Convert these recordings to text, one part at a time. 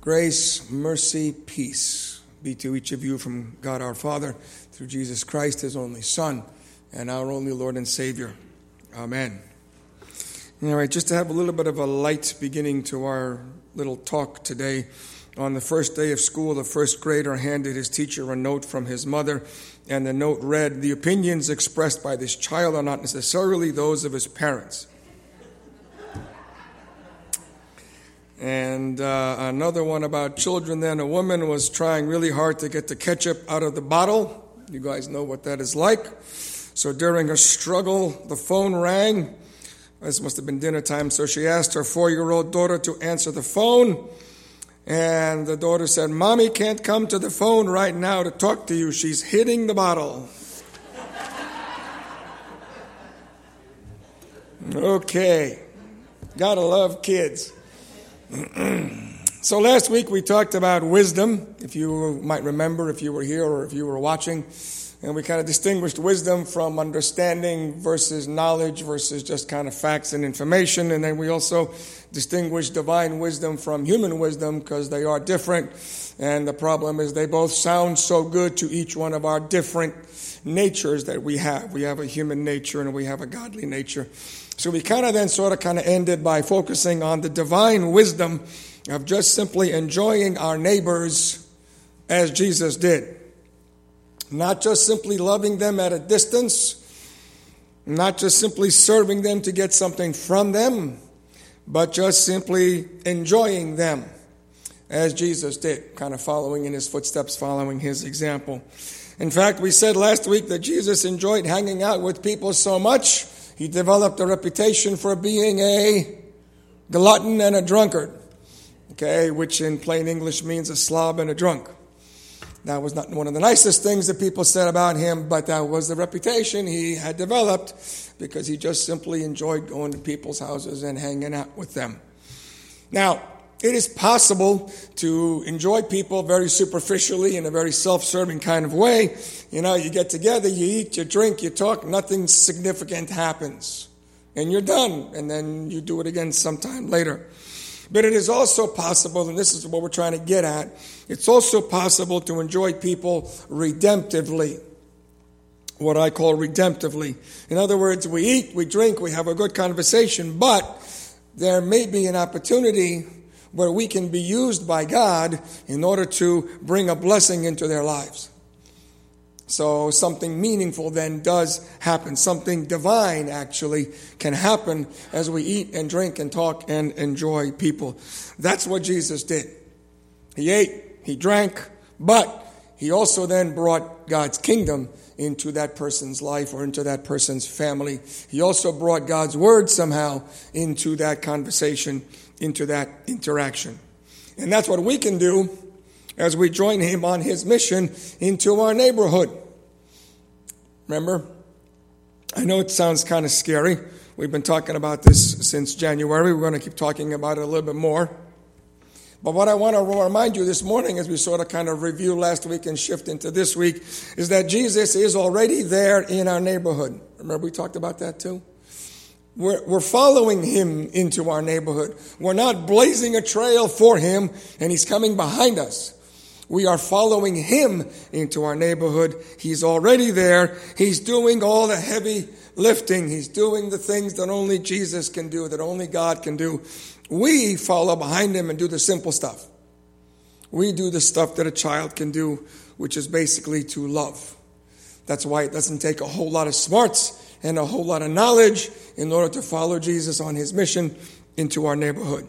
Grace, mercy, peace be to each of you from God our Father, through Jesus Christ, his only Son, and our only Lord and Savior. Amen. All right, just to have a little bit of a light beginning to our little talk today. On the first day of school, the first grader handed his teacher a note from his mother, and the note read, "The opinions expressed by this child are not necessarily those of his parents." And another one about children then. A woman was trying really hard to get the ketchup out of the bottle. You guys know what that is like. So during a struggle, the phone rang. This must have been dinner time. So she asked her 4-year-old daughter to answer the phone. And the daughter said, "Mommy can't come to the phone right now to talk to you. She's hitting the bottle." Okay. Gotta love kids. So last week we talked about wisdom, if you might remember, if you were here or if you were watching. And we kind of distinguished wisdom from understanding versus knowledge versus just kind of facts and information. And then we also distinguished divine wisdom from human wisdom because they are different. And the problem is they both sound so good to each one of our different natures that we have. We have a human nature and we have a godly nature. So we kind of ended by focusing on the divine wisdom of just simply enjoying our neighbors as Jesus did. Not just simply loving them at a distance, not just simply serving them to get something from them, but just simply enjoying them as Jesus did, kind of following in his footsteps, following his example. In fact, we said last week that Jesus enjoyed hanging out with people so much, he developed a reputation for being a glutton and a drunkard, okay, which in plain English means a slob and a drunk. That was not one of the nicest things that people said about him, but that was the reputation he had developed because he just simply enjoyed going to people's houses and hanging out with them. Now, it is possible to enjoy people very superficially in a very self-serving kind of way. You know, you get together, you eat, you drink, you talk, nothing significant happens. And you're done, and then you do it again sometime later. But it is also possible, and this is what we're trying to get at, it's also possible to enjoy people redemptively. What I call redemptively. In other words, we eat, we drink, we have a good conversation, but there may be an opportunity where we can be used by God in order to bring a blessing into their lives. So something meaningful then does happen. Something divine actually can happen as we eat and drink and talk and enjoy people. That's what Jesus did. He ate, he drank, but he also then brought God's kingdom into that person's life or into that person's family. He also brought God's word somehow into that conversation, into that interaction. And that's what we can do as we join him on his mission into our neighborhood. Remember, I know it sounds kind of scary. We've been talking about this since January. We're going to keep talking about it a little bit more. But what I want to remind you this morning as we sort of kind of review last week and shift into this week is that Jesus is already there in our neighborhood. Remember we talked about that too? We're following him into our neighborhood. We're not blazing a trail for him and he's coming behind us. We are following him into our neighborhood. He's already there. He's doing all the heavy lifting. He's doing the things that only Jesus can do, that only God can do. We follow behind him and do the simple stuff. We do the stuff that a child can do, which is basically to love. That's why it doesn't take a whole lot of smarts and a whole lot of knowledge in order to follow Jesus on his mission into our neighborhood.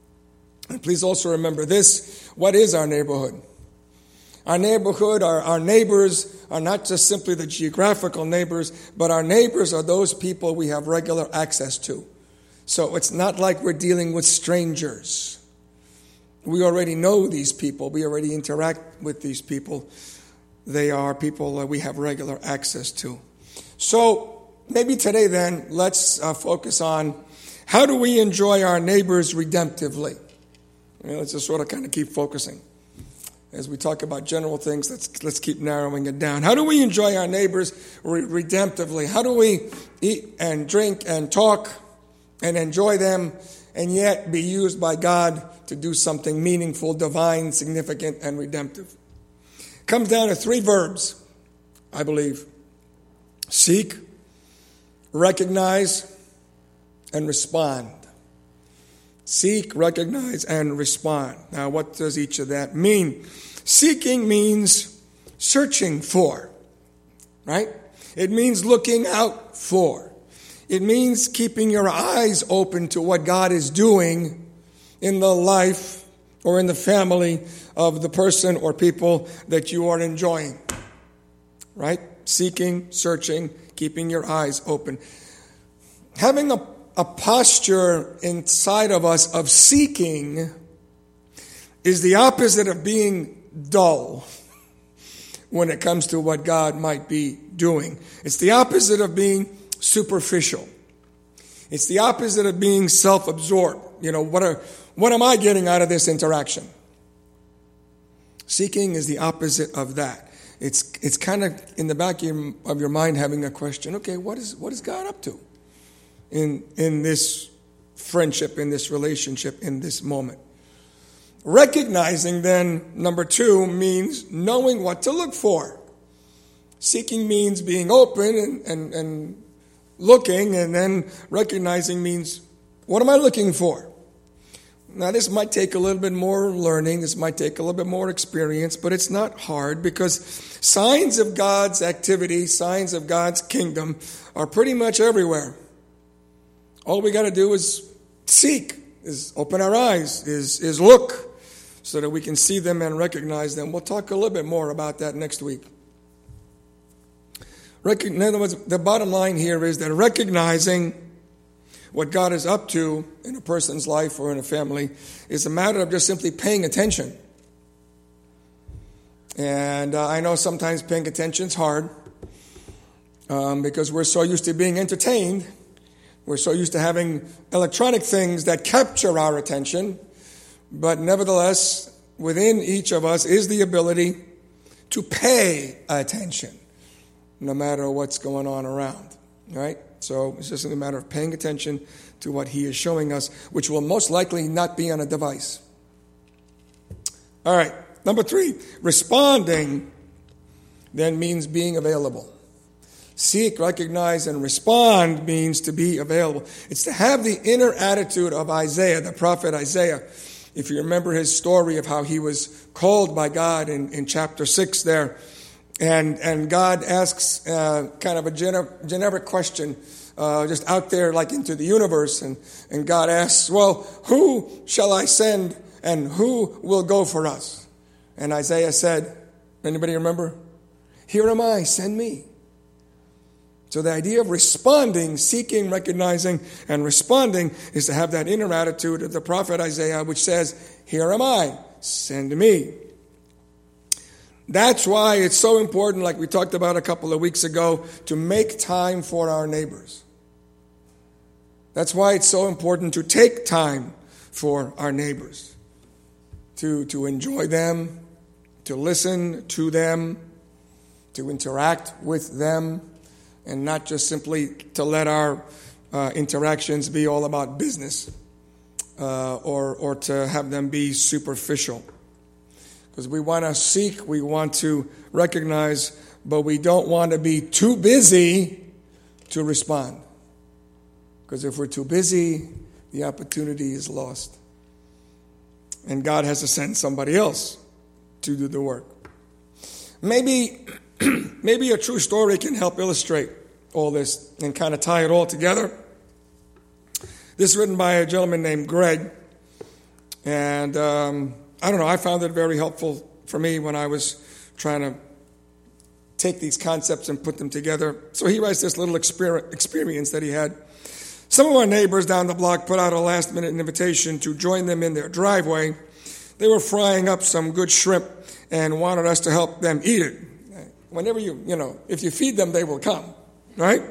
And please also remember this. What is our neighborhood? Our neighborhood, our neighbors are not just simply the geographical neighbors, but our neighbors are those people we have regular access to. So it's not like we're dealing with strangers. We already know these people. We already interact with these people. They are people that we have regular access to. So maybe today then, let's focus on how do we enjoy our neighbors redemptively? Let's just sort of kind of keep focusing. As we talk about general things, let's keep narrowing it down. How do we enjoy our neighbors redemptively? How do we eat and drink and talk and enjoy them and yet be used by God to do something meaningful, divine, significant, and redemptive. Comes down to 3 verbs, I believe. Seek, recognize, and respond. Seek, recognize, and respond. Now, what does each of that mean? Seeking means searching for, right? It means looking out for. It means keeping your eyes open to what God is doing in the life or in the family of the person or people that you are enjoying, right? Seeking, searching, keeping your eyes open. Having a posture inside of us of seeking is the opposite of being dull when it comes to what God might be doing. It's the opposite of being superficial. It's the opposite of being self-absorbed. What am I getting out of this interaction? Seeking is the opposite of that. It's kind of in the back of your mind having a question. Okay, what is God up to in this friendship, in this relationship, in this moment? Recognizing then, number 2, means knowing what to look for. Seeking means being open and looking, and then recognizing means, what am I looking for? Now, this might take a little bit more learning, this might take a little bit more experience, but it's not hard because signs of God's activity, signs of God's kingdom are pretty much everywhere. All we got to do is seek, is open our eyes, is look, so that we can see them and recognize them. We'll talk a little bit more about that next week. In other words, the bottom line here is that recognizing what God is up to in a person's life or in a family is a matter of just simply paying attention. And I know sometimes paying attention is hard because we're so used to being entertained. We're so used to having electronic things that capture our attention. But nevertheless, within each of us is the ability to pay attention, no matter what's going on around, right? So it's just a matter of paying attention to what He is showing us, which will most likely not be on a device. All right, number 3, responding then means being available. Seek, recognize, and respond means to be available. It's to have the inner attitude of Isaiah, the prophet Isaiah. If you remember his story of how he was called by God in chapter 6 there, and God asks kind of a generic question just out there like into the universe, and God asks, well, who shall I send and who will go for us? And Isaiah said, anybody remember? Here am I, send me. So the idea of responding, seeking, recognizing, and responding is to have that inner attitude of the prophet Isaiah, which says, here am I, send me. That's why it's so important, like we talked about a couple of weeks ago, to make time for our neighbors. That's why it's so important to take time for our neighbors, to enjoy them, to listen to them, to interact with them, and not just simply to let our interactions be all about business or to have them be superficial. Because we want to seek, we want to recognize, but we don't want to be too busy to respond. Because if we're too busy, the opportunity is lost. And God has to send somebody else to do the work. Maybe a true story can help illustrate all this and kind of tie it all together. This is written by a gentleman named Greg. And I don't know, I found it very helpful for me when I was trying to take these concepts and put them together. So he writes this little experience that he had. Some of our neighbors down the block put out a last-minute invitation to join them in their driveway. They were frying up some good shrimp and wanted us to help them eat it. Whenever if you feed them, they will come, right?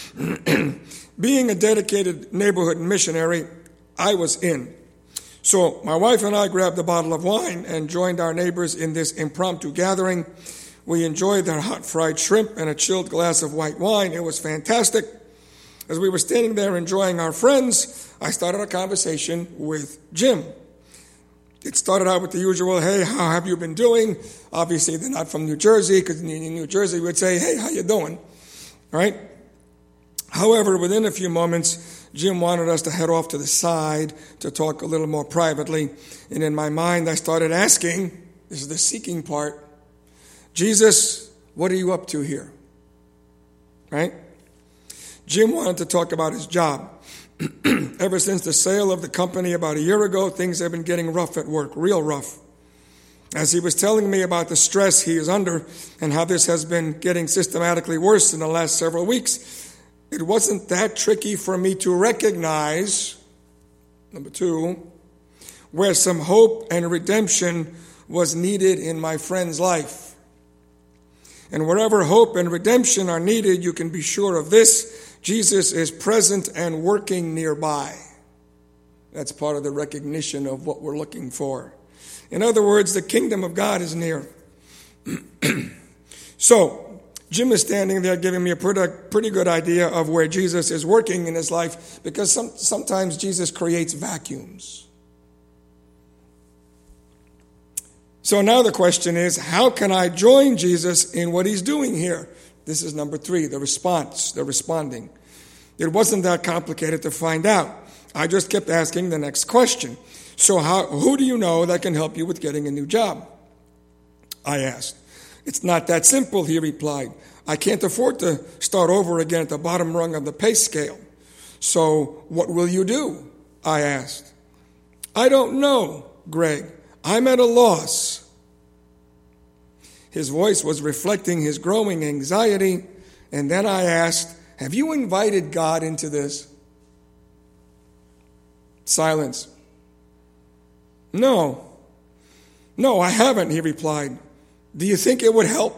Being a dedicated neighborhood missionary, I was in. So my wife and I grabbed a bottle of wine and joined our neighbors in this impromptu gathering. We enjoyed their hot fried shrimp and a chilled glass of white wine. It was fantastic. As we were standing there enjoying our friends, I started a conversation with Jim. It started out with the usual, hey, how have you been doing? Obviously, they're not from New Jersey, because in New Jersey, we'd say, hey, how you doing? All right? However, within a few moments, Jim wanted us to head off to the side to talk a little more privately. And in my mind, I started asking, this is the seeking part, Jesus, what are you up to here? Right? Jim wanted to talk about his job. Ever since the sale of the company about a year ago, things have been getting rough at work, real rough. As he was telling me about the stress he is under and how this has been getting systematically worse in the last several weeks, it wasn't that tricky for me to recognize, number two, where some hope and redemption was needed in my friend's life. And wherever hope and redemption are needed, you can be sure of this: Jesus is present and working nearby. That's part of the recognition of what we're looking for. In other words, the kingdom of God is near. So, Jim is standing there giving me a pretty good idea of where Jesus is working in his life, because sometimes Jesus creates vacuums. So now the question is, how can I join Jesus in what he's doing here? This is number 3, the response, the responding. It wasn't that complicated to find out. I just kept asking the next question. So who do you know that can help you with getting a new job? I asked. It's not that simple, he replied. I can't afford to start over again at the bottom rung of the pay scale. So what will you do? I asked. I don't know, Greg. I'm at a loss. His voice was reflecting his growing anxiety, and then I asked, have you invited God into this? Silence. No, I haven't, he replied. Do you think it would help?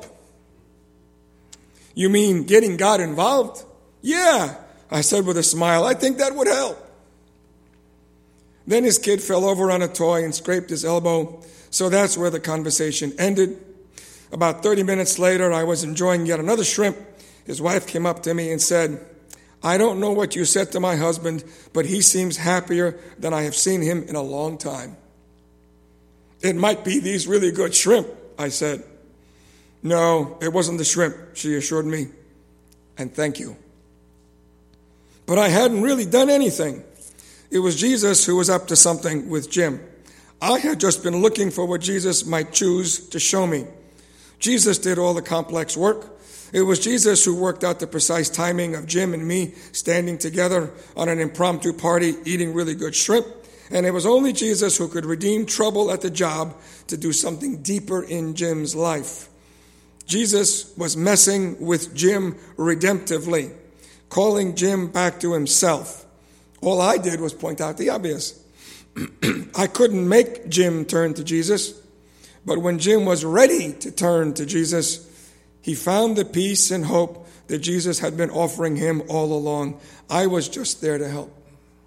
You mean getting God involved? Yeah, I said with a smile. I think that would help. Then his kid fell over on a toy and scraped his elbow, so that's where the conversation ended. About 30 minutes later, I was enjoying yet another shrimp. His wife came up to me and said, I don't know what you said to my husband, but he seems happier than I have seen him in a long time. It might be these really good shrimp, I said. No, it wasn't the shrimp, she assured me. And thank you. But I hadn't really done anything. It was Jesus who was up to something with Jim. I had just been looking for what Jesus might choose to show me. Jesus did all the complex work. It was Jesus who worked out the precise timing of Jim and me standing together on an impromptu party eating really good shrimp. And it was only Jesus who could redeem trouble at the job to do something deeper in Jim's life. Jesus was messing with Jim redemptively, calling Jim back to himself. All I did was point out the obvious. I couldn't make Jim turn to Jesus, but when Jim was ready to turn to Jesus, he found the peace and hope that Jesus had been offering him all along. I was just there to help.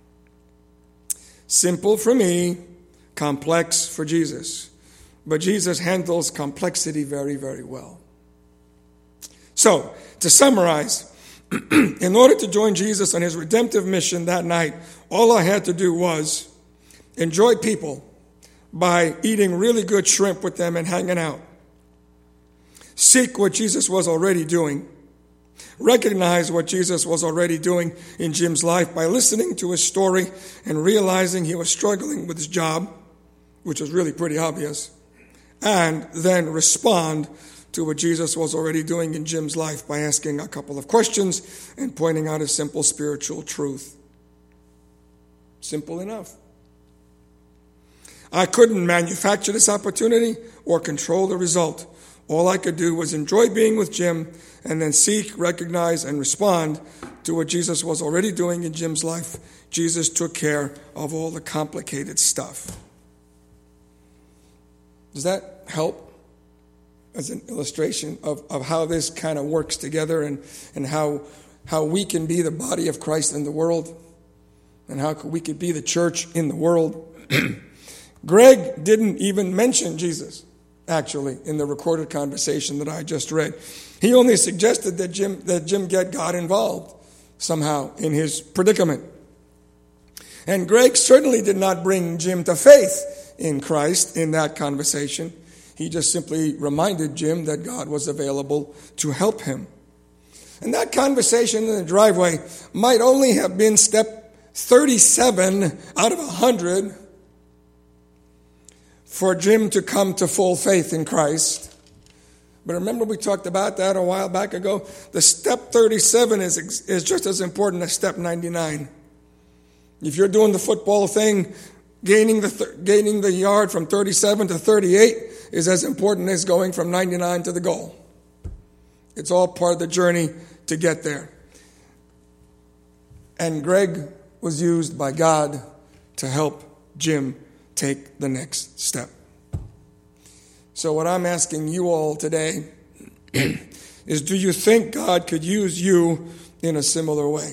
Simple for me, complex for Jesus. But Jesus handles complexity very, very well. So, to summarize, in order to join Jesus on his redemptive mission that night, all I had to do was enjoy people by eating really good shrimp with them and hanging out. Seek what Jesus was already doing. Recognize what Jesus was already doing in Jim's life by listening to his story and realizing he was struggling with his job, which was really pretty obvious, and then respond to what Jesus was already doing in Jim's life by asking a couple of questions and pointing out a simple spiritual truth. Simple enough. I couldn't manufacture this opportunity or control the result. All I could do was enjoy being with Jim and then seek, recognize, and respond to what Jesus was already doing in Jim's life. Jesus took care of all the complicated stuff. Does that help as an illustration of how this kind of works together and how we can be the body of Christ in the world and how we could be the church in the world? Greg didn't even mention Jesus, actually, in the recorded conversation that I just read. He only suggested that Jim get God involved. somehow in his predicament. And Greg certainly did not bring Jim to faith in Christ in that conversation. He just simply reminded Jim that God was available to help him. And that conversation in the driveway might only have been step 37 out of 100 for Jim to come to full faith in Christ. But remember, we talked about that a while back ago. The step 37 is just as important as step 99. If you're doing the football thing, gaining the yard from 37 to 38 is as important as going from 99 to the goal. It's all part of the journey to get there. And Greg was used by God to help Jim take the next step. So what I'm asking you all today is, do you think God could use you in a similar way?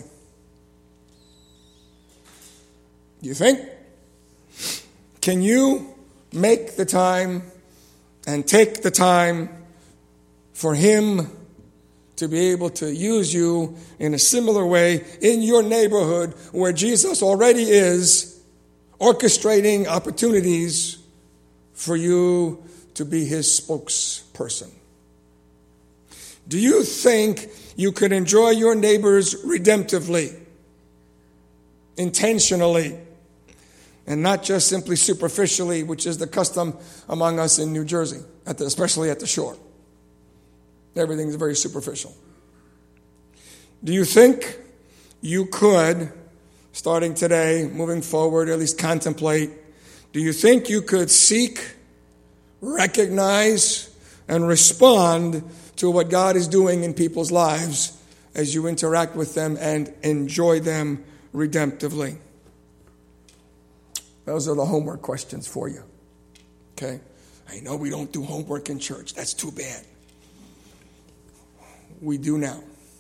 You think? Can you make the time and take the time for Him to be able to use you in a similar way in your neighborhood where Jesus already is orchestrating opportunities for you to be His spokesperson? Do you think you could enjoy your neighbors redemptively, intentionally, and not just simply superficially, which is the custom among us in New Jersey, especially at the shore? Everything's very superficial. Do you think you could, starting today, moving forward, at least contemplate, do you think you could seek, recognize, and respond to what God is doing in people's lives as you interact with them and enjoy them redemptively? Those are the homework questions for you. Okay? I know we don't do homework in church. That's too bad. We do now.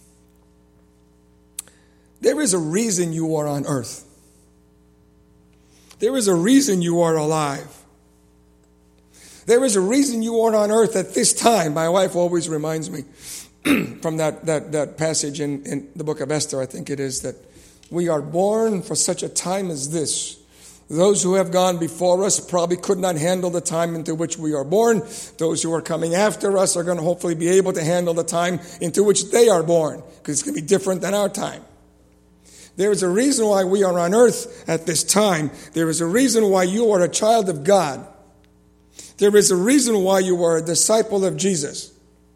There is a reason you are on earth. There is a reason you are alive. There is a reason you are on earth at this time. My wife always reminds me from that passage in the book of Esther, I think it is, that we are born for such a time as this. Those who have gone before us probably could not handle the time into which we are born. Those who are coming after us are going to hopefully be able to handle the time into which they are born, because it's going to be different than our time. There is a reason why we are on earth at this time. There is a reason why you are a child of God. There is a reason why you are a disciple of Jesus.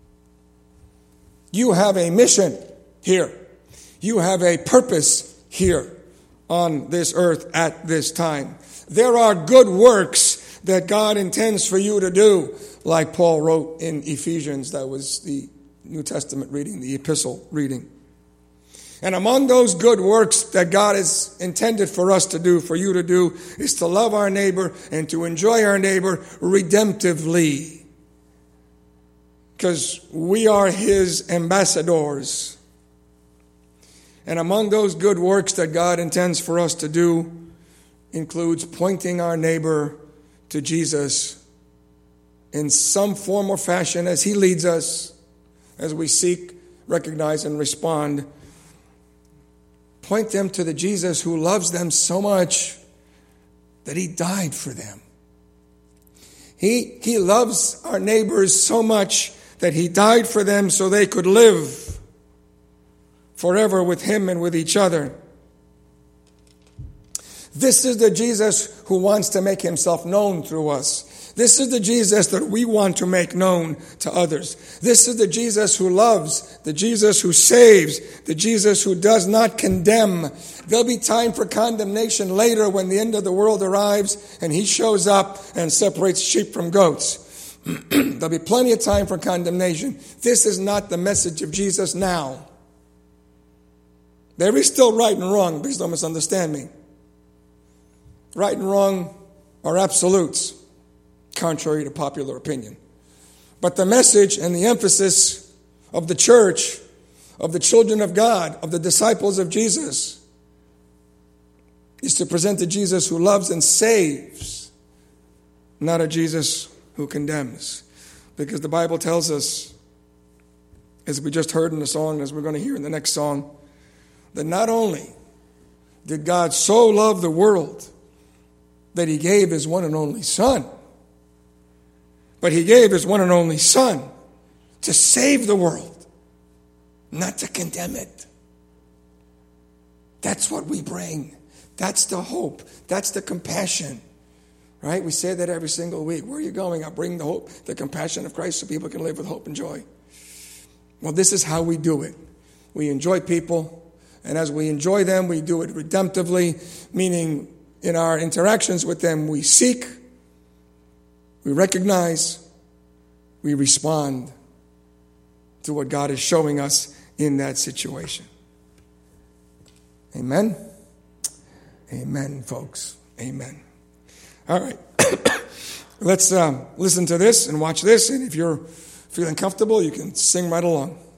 You have a mission here. You have a purpose here on this earth at this time. There are good works that God intends for you to do, like Paul wrote in Ephesians. That was the New Testament reading, the epistle reading. And among those good works that God has intended for us to do, for you to do, is to love our neighbor and to enjoy our neighbor redemptively. Because we are His ambassadors. And among those good works that God intends for us to do includes pointing our neighbor to Jesus in some form or fashion as He leads us, as we seek, recognize, and respond. Point them to the Jesus who loves them so much that He died for them. He loves our neighbors so much that He died for them so they could live forever with Him and with each other. This is the Jesus who wants to make Himself known through us. This is the Jesus that we want to make known to others. This is the Jesus who loves, the Jesus who saves, the Jesus who does not condemn. There'll be time for condemnation later when the end of the world arrives and He shows up and separates sheep from goats. There'll be plenty of time for condemnation. This is not the message of Jesus now. There is still right and wrong. Please don't misunderstand me. Right and wrong are absolutes, contrary to popular opinion. But the message and the emphasis of the church, of the children of God, of the disciples of Jesus, is to present a Jesus who loves and saves, not a Jesus who condemns. Because the Bible tells us, as we just heard in the song, as we're going to hear in the next song, that not only did God so love the world that he gave his one and only Son, but he gave his one and only Son to save the world, not to condemn it. That's what we bring. That's the hope. That's the compassion. Right? We say that every single week. Where are you going? I bring the hope, the compassion of Christ so people can live with hope and joy. Well, this is how we do it. We enjoy people, and as we enjoy them, we do it redemptively, meaning in our interactions with them, we seek, we recognize, we respond to what God is showing us in that situation. Amen? Amen, folks. Amen. All right. Let's listen to this and watch this, and if you're feeling comfortable, you can sing right along.